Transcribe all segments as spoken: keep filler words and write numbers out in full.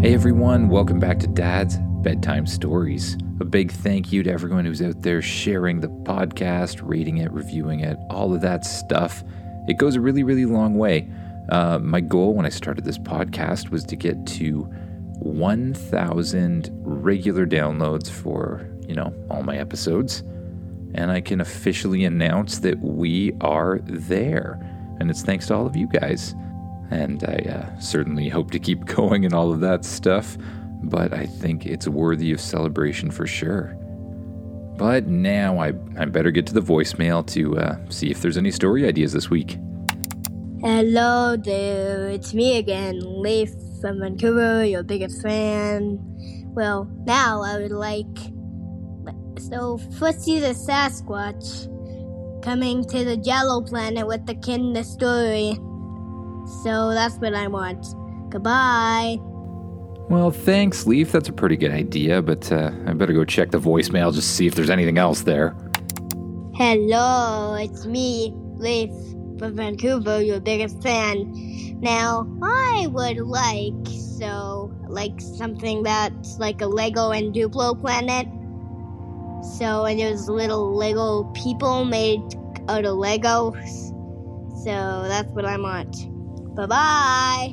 Hey everyone, welcome back to Dad's Bedtime Stories. A big thank you to everyone who's out there sharing the podcast, rating it, reviewing it, all of that stuff. It goes a really, really long way. Uh, my goal when I started this podcast was to get to one thousand regular downloads for, you know, all my episodes. And I can officially announce that we are there. And it's thanks to all of you guys. And I uh, certainly hope to keep going and all of that stuff, but I think it's worthy of celebration for sure. But now I, I better get to the voicemail to uh, see if there's any story ideas this week. Hello there, it's me again, Leif from Vancouver, your biggest fan. Well, now I would like, so Footsy the Sasquatch coming to the Jello planet with the kid in the story. So that's what I want. Goodbye. Well, thanks, Leaf. That's a pretty good idea, but uh, I better go check the voicemail just to see if there's anything else there. Hello, it's me, Leif from Vancouver, your biggest fan. Now, I would like, so, like something that's like a Lego and Duplo planet. So, and there's little Lego people made out of Legos. So, that's what I want. Bye-bye.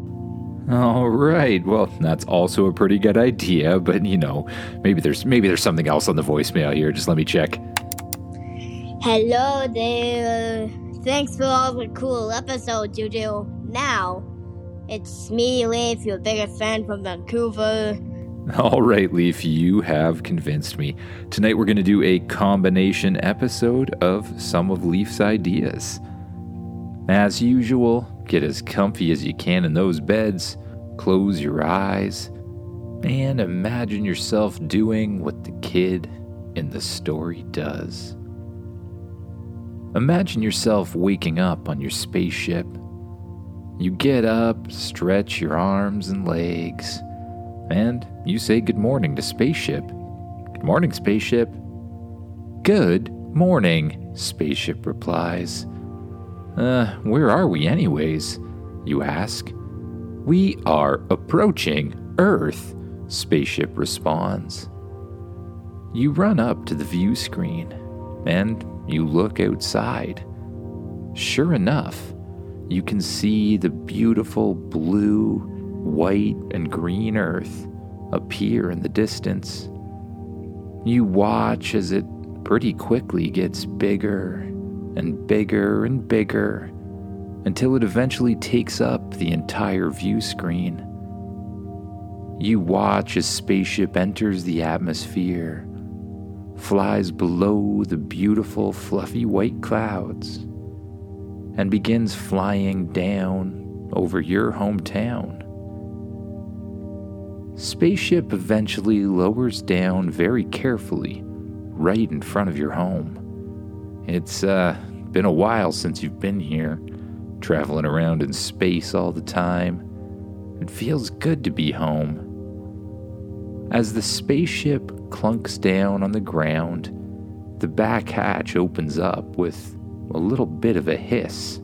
All right. Well, that's also a pretty good idea, but you know, maybe there's maybe there's something else on the voicemail here. Just let me check. Hello there. Thanks for all the cool episodes you do. Now, it's me, Leif, your biggest fan from Vancouver. All right, Leaf, you have convinced me. Tonight we're going to do a combination episode of some of Leaf's ideas. As usual, get as comfy as you can in those beds, close your eyes, and imagine yourself doing what the kid in the story does. Imagine yourself waking up on your spaceship. You get up, stretch your arms and legs, and you say good morning to Spaceship. Good morning, Spaceship. Good morning, Spaceship replies. Uh, where are we anyways? You ask. We are approaching Earth, Spaceship responds. You run up to the view screen, and you look outside. Sure enough, you can see the beautiful blue, white, and green Earth appear in the distance. You watch as it pretty quickly gets bigger and bigger and bigger, until it eventually takes up the entire view screen. You watch as Spaceship enters the atmosphere, flies below the beautiful fluffy white clouds, and begins flying down over your hometown. Spaceship eventually lowers down very carefully, right in front of your home. It's uh, been a while since you've been here, traveling around in space all the time. It feels good to be home. As the spaceship clunks down on the ground, the back hatch opens up with a little bit of a hiss.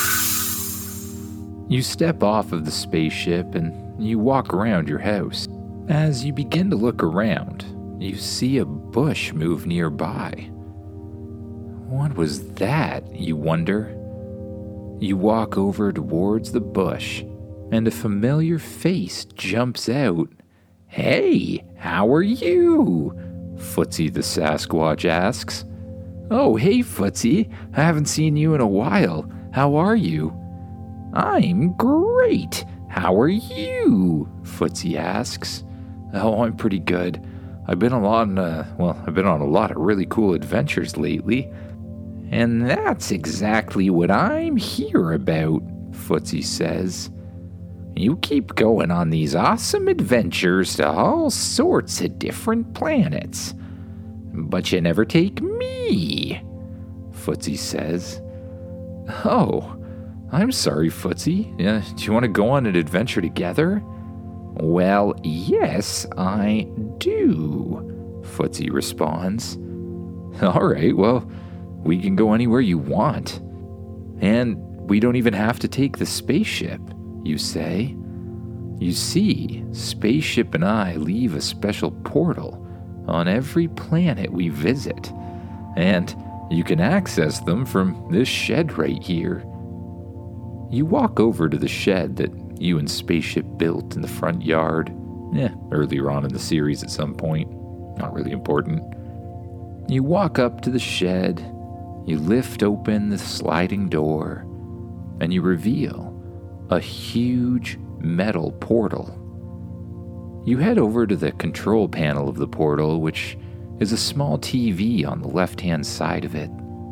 You step off of the spaceship and you walk around your house. As you begin to look around, you see a bush move nearby. What was that, you wonder? You walk over towards the bush, and a familiar face jumps out. Hey, how are you? Footsy the Sasquatch asks. Oh, hey, Footsy. I haven't seen you in a while. How are you? I'm great. How are you? Footsy asks. Oh, I'm pretty good. I've been a lot, uh, well, I've been on a lot of really cool adventures lately. And that's exactly what I'm here about, Footsy says. You keep going on these awesome adventures to all sorts of different planets. But you never take me, Footsy says. Oh, I'm sorry, Footsy. Uh, do you want to go on an adventure together? Well, yes, I do, Footsy responds. All right, well, we can go anywhere you want. And we don't even have to take the spaceship, you say. You see, Spaceship and I leave a special portal on every planet we visit, and you can access them from this shed right here. You walk over to the shed that you and Spaceship built in the front yard, eh, earlier on in the series at some point, not really important. You walk up to the shed, you lift open the sliding door, and you reveal a huge metal portal. You head over to the control panel of the portal, which is a small T V on the left-hand side of it.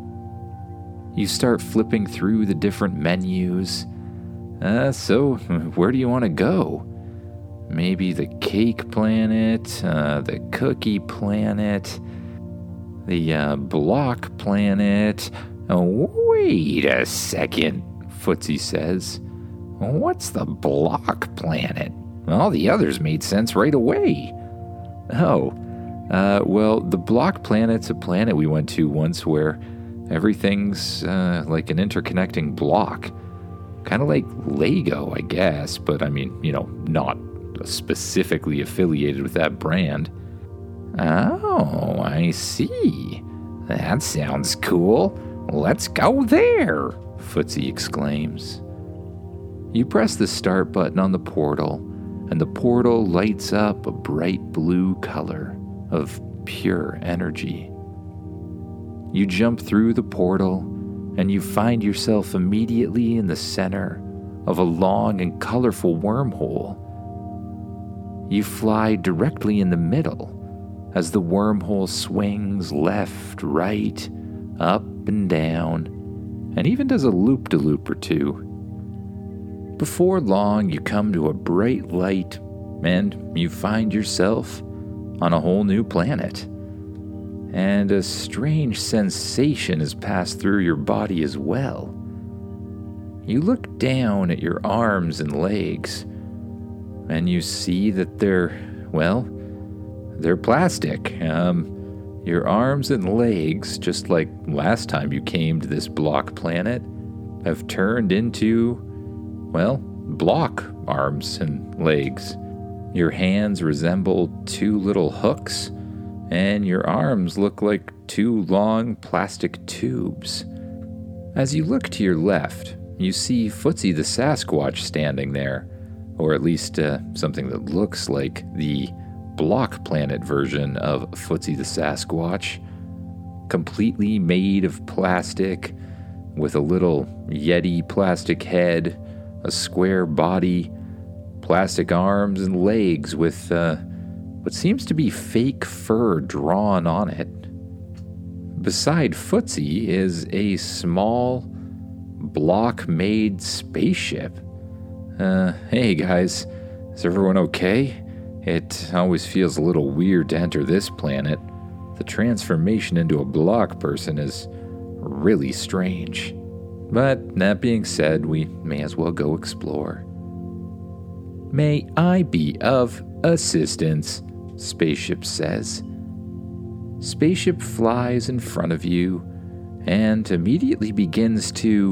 You start flipping through the different menus. Uh, so, where do you want to go? Maybe the cake planet, uh, the cookie planet, the uh, block planet. Oh, wait a second, Footsie says. What's the block planet? All the others made sense right away. Oh, uh, well, the block planet's a planet we went to once where everything's uh, like an interconnecting block. Kind of like Lego, I guess, but I mean, you know, not specifically affiliated with that brand. Oh, I see. That sounds cool. Let's go there, Footsie exclaims. You press the start button on the portal, and the portal lights up a bright blue color of pure energy. You jump through the portal, and you find yourself immediately in the center of a long and colorful wormhole. You fly directly in the middle as the wormhole swings left, right, up and down, and even does a loop-de-loop or two. Before long, you come to a bright light, and you find yourself on a whole new planet. And a strange sensation has passed through your body as well. You look down at your arms and legs, and you see that they're, well, they're plastic. Um, your arms and legs, just like last time you came to this block planet, have turned into, well, block arms and legs. Your hands resemble two little hooks, and your arms look like two long plastic tubes. As you look to your left, you see Footsie the Sasquatch standing there, or at least uh, something that looks like the block planet version of Footsie the Sasquatch, completely made of plastic, with a little Yeti plastic head, a square body, plastic arms and legs with uh, what seems to be fake fur drawn on it. Beside Footsie is a small, block-made spaceship. Uh, hey guys, is everyone okay? It always feels a little weird to enter this planet. The transformation into a block person is really strange. But that being said, we may as well go explore. May I be of assistance, Spaceship says. Spaceship flies in front of you and immediately begins to,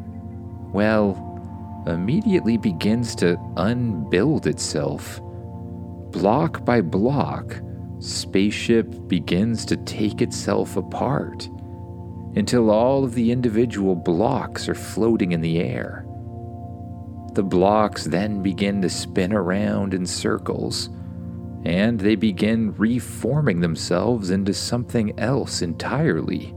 well, immediately begins to unbuild itself. Block by block, Spaceship begins to take itself apart until all of the individual blocks are floating in the air. The blocks then begin to spin around in circles, and they begin reforming themselves into something else entirely.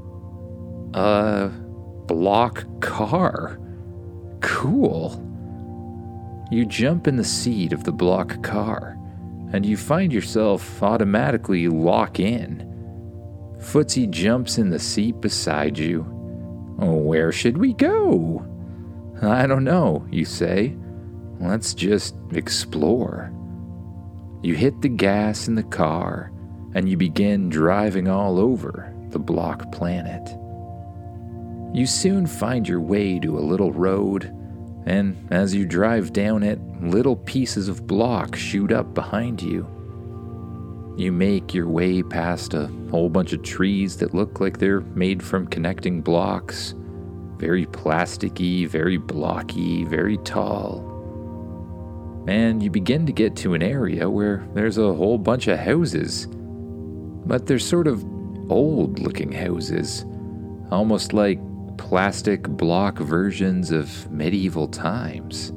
A block car. Cool. You jump in the seat of the block car, and you find yourself automatically lock in. Footsie jumps in the seat beside you. Where should we go? I don't know, you say. Let's just explore. You hit the gas in the car, and you begin driving all over the block planet. You soon find your way to a little road, and as you drive down it, little pieces of block shoot up behind you. You make your way past a whole bunch of trees that look like they're made from connecting blocks. Very plasticky, very blocky, very tall. and you begin to get to an area where there's a whole bunch of houses. But they're sort of old-looking houses, almost like plastic block versions of medieval times.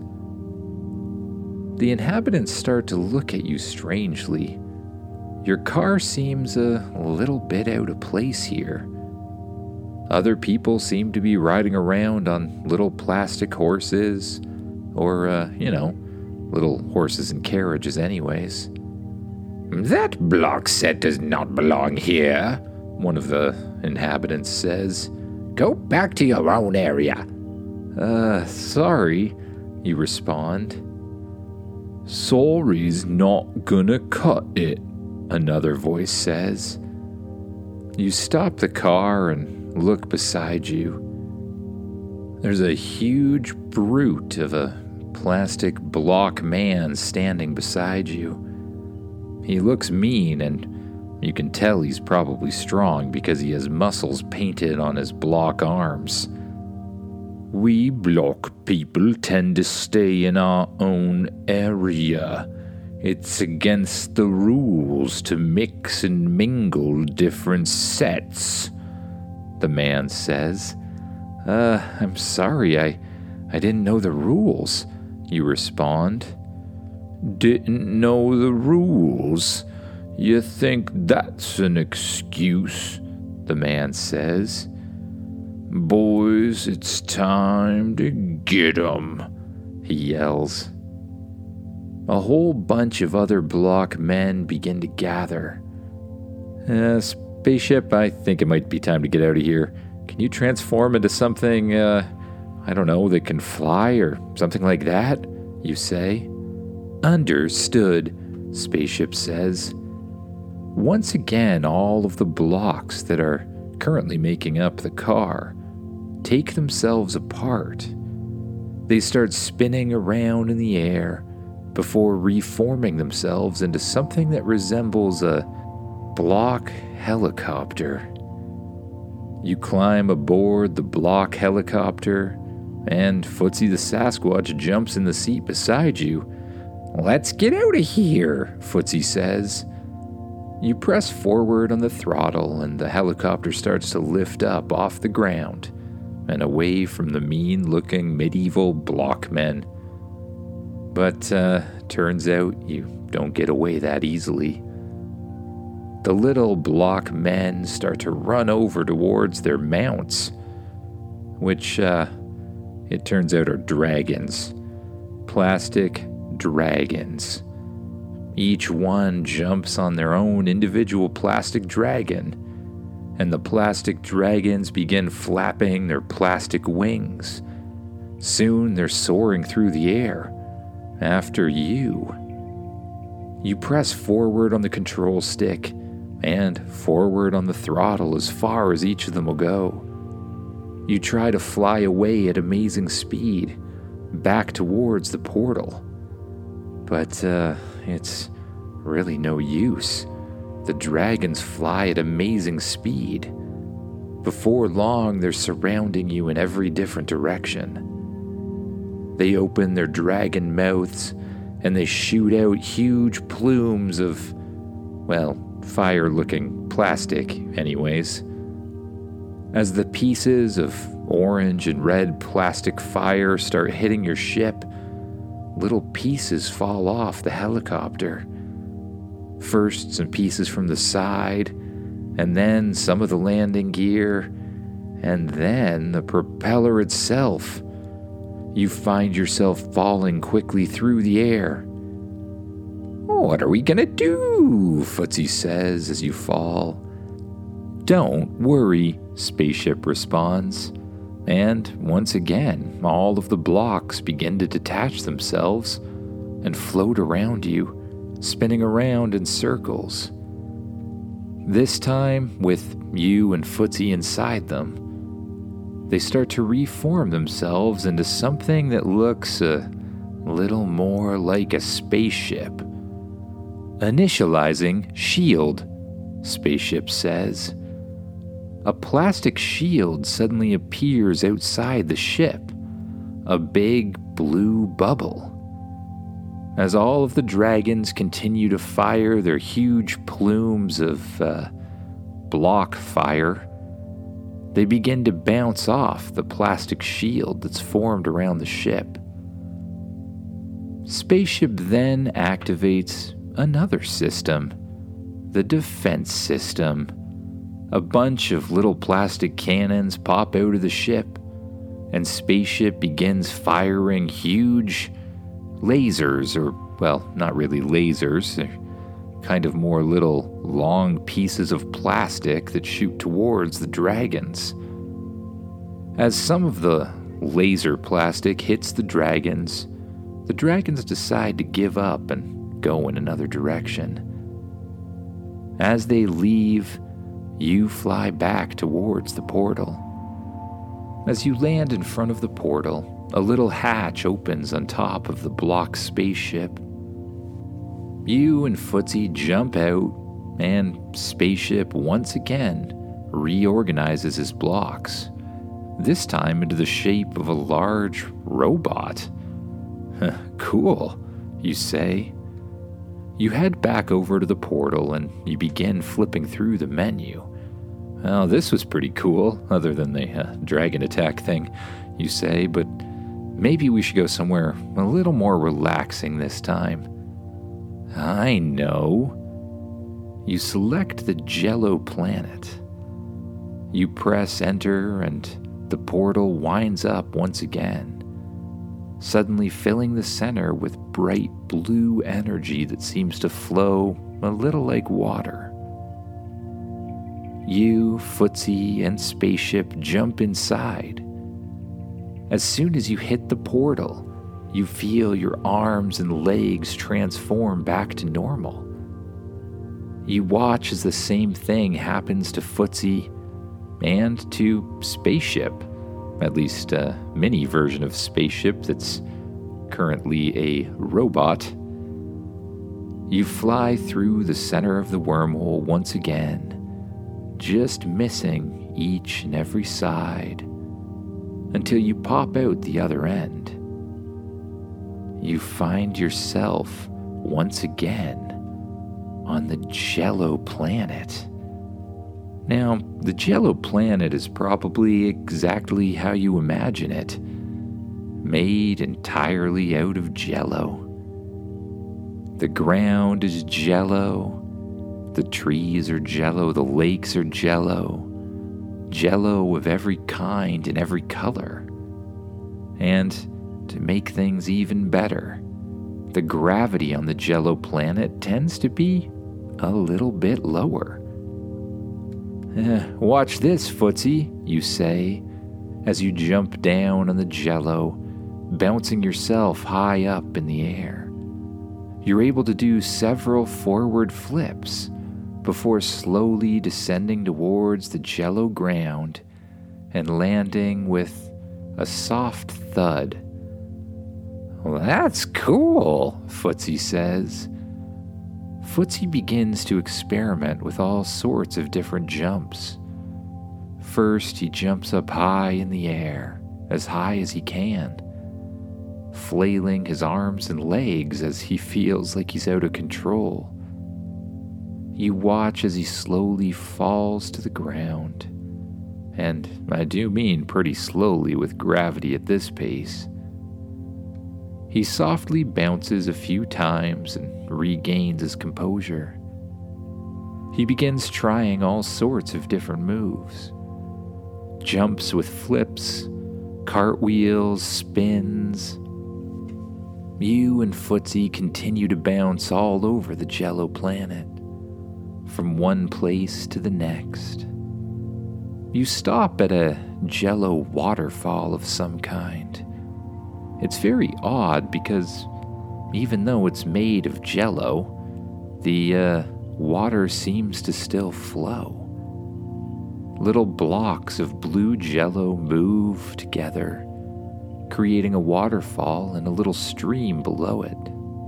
The inhabitants start to look at you strangely. Your car seems a little bit out of place here. Other people seem to be riding around on little plastic horses, or, uh, you know, little horses and carriages anyways. "That block set does not belong here," one of the inhabitants says. "Go back to your own area." Uh, sorry, you respond. "Sorry's not gonna cut it," another voice says. You stop the car and look beside you. There's a huge brute of a plastic block man standing beside you. He looks mean, and you can tell he's probably strong because he has muscles painted on his block arms. "We block people tend to stay in our own area. It's against the rules to mix and mingle different sets," the man says. Uh, I'm sorry, I, I didn't know the rules, you respond. "Didn't know the rules? You think that's an excuse?" the man says. "Boys, it's time to get 'em," he yells. A whole bunch of other block men begin to gather. Uh, spaceship, I think it might be time to get out of here. Can you transform into something, uh, I don't know, that can fly or something like that? You say. Understood, Spaceship says. Once again, all of the blocks that are currently making up the car take themselves apart. They start spinning around in the air before reforming themselves into something that resembles a block helicopter. You climb aboard the block helicopter, and Footsie the Sasquatch jumps in the seat beside you. "Let's get out of here," Footsie says. You press forward on the throttle, and the helicopter starts to lift up off the ground and away from the mean-looking medieval block men. But, uh, turns out you don't get away that easily. The little block men start to run over towards their mounts, which, uh, it turns out are dragons. Plastic dragons. Each one jumps on their own individual plastic dragon, and the plastic dragons begin flapping their plastic wings. Soon they're soaring through the air, after you. You press forward on the control stick, and forward on the throttle as far as each of them will go. You try to fly away at amazing speed, back towards the portal. But, uh, it's really no use. The dragons fly at amazing speed. Before long, they're surrounding you in every different direction. They open their dragon mouths, and they shoot out huge plumes of, well, fire-looking plastic, anyways. As the pieces of orange and red plastic fire start hitting your ship, little pieces fall off the helicopter. First, some pieces from the side, and then some of the landing gear, and then the propeller itself. You find yourself falling quickly through the air. "What are we gonna do?" Footsie says as you fall. "Don't worry," Spaceship responds. And once again, all of the blocks begin to detach themselves and float around you, spinning around in circles. This time, with you and Footsie inside them, they start to reform themselves into something that looks a little more like a spaceship. "Initializing shield," Spaceship says. A plastic shield suddenly appears outside the ship, a big blue bubble. as all of the dragons continue to fire their huge plumes of uh, block fire, they begin to bounce off the plastic shield that's formed around the ship. Spaceship then activates another system, the defense system. A bunch of little plastic cannons pop out of the ship, and Spaceship begins firing huge lasers, or, well, not really lasers, they're kind of more little long pieces of plastic that shoot towards the dragons. As some of the laser plastic hits the dragons, the dragons decide to give up and go in another direction. As they leave, you fly back towards the portal. As you land in front of the portal, a little hatch opens on top of the block spaceship. You and Footsie jump out, and Spaceship once again reorganizes his blocks, this time into the shape of a large robot. Cool, you say. You head back over to the portal and you begin flipping through the menu. Well, this was pretty cool, other than the uh, dragon attack thing, you say, but maybe we should go somewhere a little more relaxing this time. I know. You select the Jello planet. You press enter and the portal winds up once again, suddenly filling the center with bright blue energy that seems to flow a little like water. You, Footsie, and Spaceship jump inside. As soon as you hit the portal, you feel your arms and legs transform back to normal. You watch as the same thing happens to Footsie and to Spaceship, at least a mini version of Spaceship that's currently a robot. You fly through the center of the wormhole once again, just missing each and every side, until you pop out the other end. You find yourself once again on the Jello planet. Now, the Jello planet is probably exactly how you imagine it, made entirely out of Jello. The ground is Jello, the trees are Jello, the lakes are Jello, Jello of every kind and every color. And to make things even better, the gravity on the Jello planet tends to be a little bit lower. Eh, watch this, Footsie, you say, as you jump down on the Jello, bouncing yourself high up in the air. You're able to do several forward flips before slowly descending towards the Jello ground and landing with a soft thud. Well, that's cool, Footsie says. Footsie begins to experiment with all sorts of different jumps. First, he jumps up high in the air, as high as he can, flailing his arms and legs as he feels like he's out of control. You watch as he slowly falls to the ground, and I do mean pretty slowly with gravity at this pace. He softly bounces a few times and regains his composure. He begins trying all sorts of different moves. Jumps with flips, cartwheels, spins. You and Footsie continue to bounce all over the Jello planet, from one place to the next. You stop at a Jello waterfall of some kind. It's very odd because even though it's made of Jello, the uh, water seems to still flow. Little blocks of blue Jello move together, creating a waterfall and a little stream below it.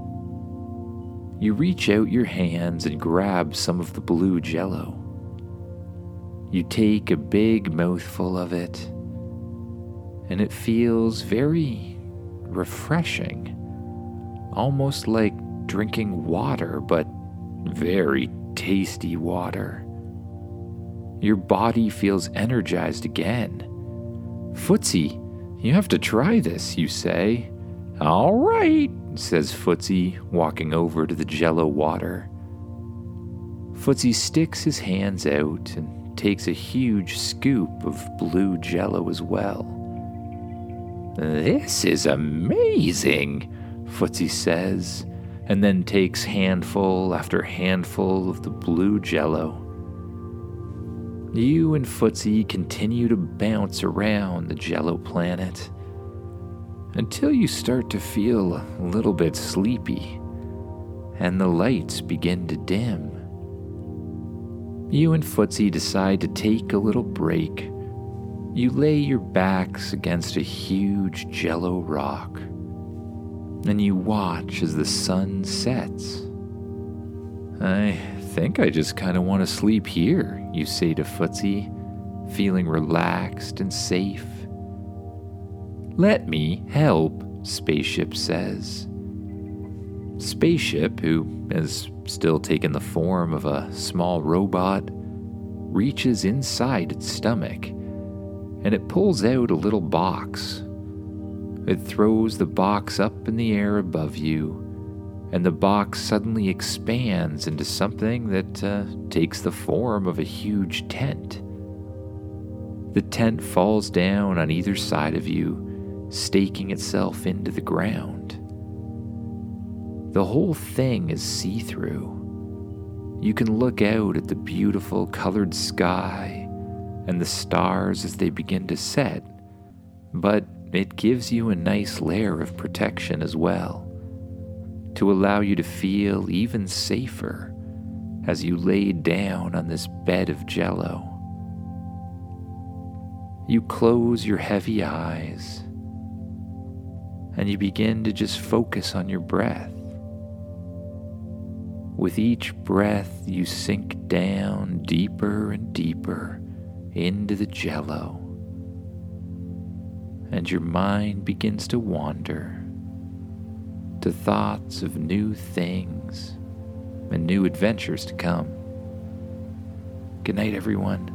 You reach out your hands and grab some of the blue Jello. You take a big mouthful of it, and it feels very refreshing, almost like drinking water, but very tasty water. Your body feels energized again. Footsie, you have to try this, you say. All right, says Footsie, walking over to the Jell-O water. Footsie sticks his hands out and takes a huge scoop of blue Jell-O as well. This is amazing, Footsie says, and then takes handful after handful of the blue Jell-O. You and Footsie continue to bounce around the Jell-O planet until you start to feel a little bit sleepy and the lights begin to dim. You and Footsie decide to take a little break. You lay your backs against a huge Jell-O rock and you watch as the sun sets. I think I just kind of want to sleep here, you say to Footsie, feeling relaxed and safe. Let me help, Spaceship says. Spaceship, who has still taken the form of a small robot, reaches inside its stomach and it pulls out a little box. It throws the box up in the air above you, and the box suddenly expands into something that uh, takes the form of a huge tent. The tent falls down on either side of you, staking itself into the ground. The whole thing is see-through. You can look out at the beautiful colored sky and the stars as they begin to set, but it gives you a nice layer of protection as well, to allow you to feel even safer as you lay down on this bed of Jell-O. You close your heavy eyes and you begin to just focus on your breath. With each breath, you sink down deeper and deeper into the Jell-O, and your mind begins to wander to thoughts of new things and new adventures to come. Good night, everyone.